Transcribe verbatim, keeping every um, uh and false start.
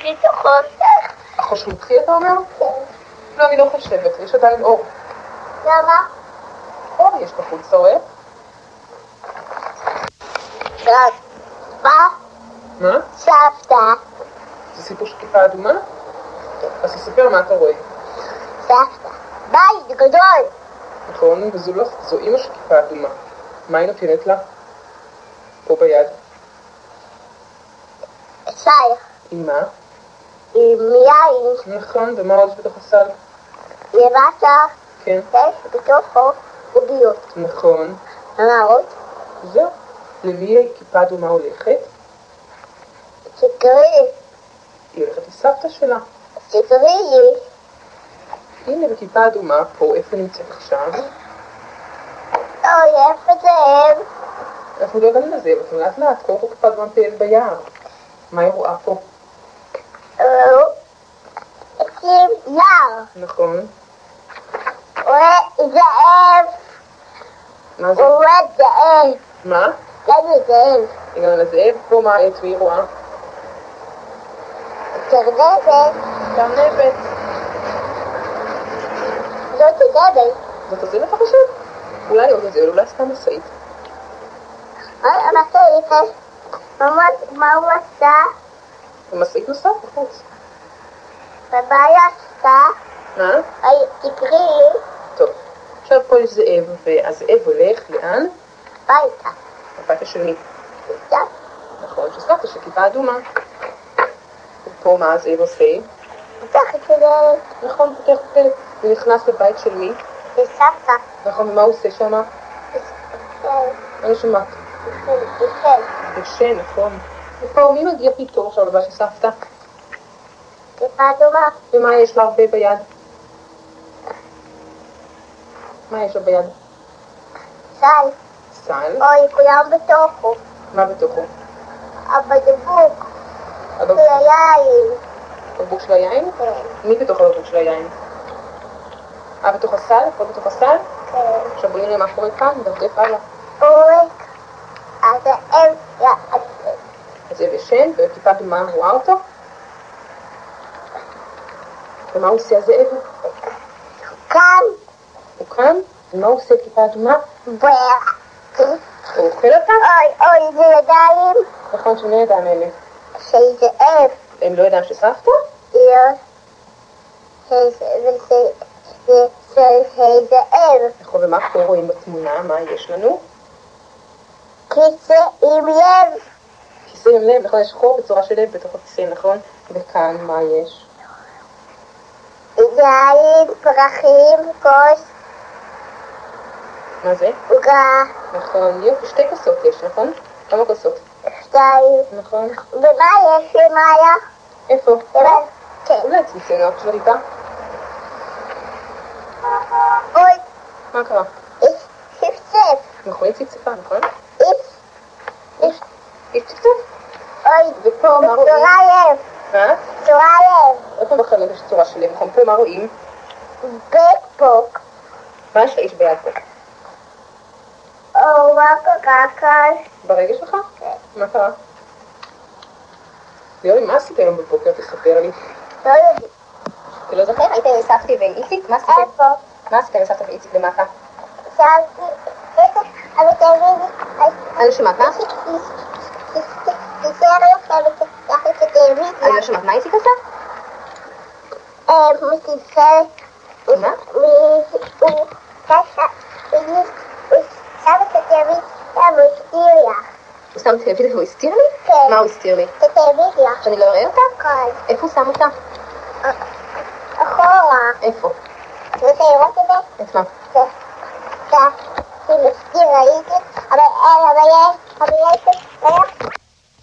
מתחיל את החושך. החושך מתחיל אתה אומר? כן. לא, אני לא חושבת, יש עדיין אור. למה? אור יש בחוץ, אתה רואה? סבתא. מה? סבתא. זה סיפור של כיפה אדומה? אז תספר מה אתה רואה. סבתא. בית גדול. נכון, וזו לא, זו אמא של כיפה אדומה. מה היא נותנת לה? פה ביד. סל. עם מה? עם יין. נכון, ומה עוד יש בתוך הסל? למטה. כן. יש בתוכו עוגיות. נכון. מה עוד? זהו. למי כיפה אדומה הולכת? סקרי. היא הולכת לסבתא שלה. סקרי. הנה בכיפה אדומה, פה, איפה נמצאת עכשיו? אוי, איפה זה הם? אנחנו לא הגענו לזה, אבל לאט לאט, קודם כל כיפה אדומה פעיל ביער. מה היא רואה פה? עצים יער. נכון. רואה זאב. מה זה? רואה זאב. מה? למה זאב? הגענו לזאב, פה מה העץ והיא רואה? תרנבת. תרנבת. זאת תרנבת. זאת הזאב אתה חושב? אולי עוד הזאב, אולי סתם משאית. המשאית, מה הוא עשה? המשאית נוסעת בחוץ. ומה היא עשתה? מה? תקראי. טוב, עכשיו פה יש זאב, והזאב הולך לאן? ביתה. הביתה של מי? כן. נכון, שסבתא של כיפה אדומה. ופה מה הזאב עושה? פותח את הדלת. נכון, פותח את הדלת. הוא נכנס לבית של מי? וסבתא. נכון, ומה הוא עושה שם? אני שומעת. ישן. ישן, נכון. ופה מי מגיע פתאום עכשיו לבית של סבתא? כיפה אדומה. ומה יש לה הרבה ביד? מה יש לה ביד? סל. סל. אוי, כולם בתוכו. מה בתוכו? הבקבוק. הבקבוק של היין. הבקבוק של היין? כן. מי בתוך הבקבוק של היין? אה, בתוך הסל? הכל בתוך הסל? כן. עכשיו בואי נראה מה קורה כאן, נדפדף הלאה. אוי. אז הם יעצים. הזאב ישן, וכיפה אדומה רואה אותו. ומה הוא עושה הזאב? כאן. הוא קם, ומה הוא עושה כיפה אדומה? ברך. הוא אוכל אותה? אוי, אוי, זה ידיים. נכון, שני ידיים אלה. של זאב. הם לא ידיים של סבתא? לא. זה של זאב. נכון, ומה פה רואים בתמונה? מה יש לנו? כיסא עם לב. כיסא עם לב, נכון, יש חור בצורה של לב בתוך הכיסא, נכון? וכאן מה יש? יין, פרחים, כוס, מה זה? עוגה. נכון, יופי, שתי כוסות יש, נכון? כמה כוסות? שתיים. נכון. ומה יש למעלה? איפה? כן. אולי צמצנו רק של איתה? אוי, מה קרה? יש צפצף. נכון, היא צפצפה, נכון? יש, יש, היא צפצף? אוי, ופה מה רואים? בצורה לב. מה? בצורה לב. איפה בחלום יש צורה של לב? נכון, פה מה רואים? בקבוק. מה יש לאיש ביד פה? או, מה קרה כאן? ברגע שלך? כן. מה קרה? ליאורי, מה עשית היום בבוקר? תספר לי. לא יודעים. אתה לא זוכר? היית עם סבתא ואיציק? מה עשיתם? איפה? מה עשיתם עם סבתא ואיציק למטה? שאלתי, איפה? אבל תראי, אני לא שומעת, מה? תישאר לכם את הטלוויזיה. אני לא שומעת, מה איציק עשה? מסיפר. מה? הוא ככה, הוא שם את הטלוויזיה והוא הסתיר לך. הוא שם טלוויזיה והוא הסתיר לי? כן. מה הוא הסתיר לי? את הטלוויזיה. שאני לא אראה אותה? כן. איפה הוא שם אותה? אחורה. איפה? את רוצה לראות את זה? את מה? כן. הוא מסתיר, ראיתי, אבל אין, אבל יש, אבל יש,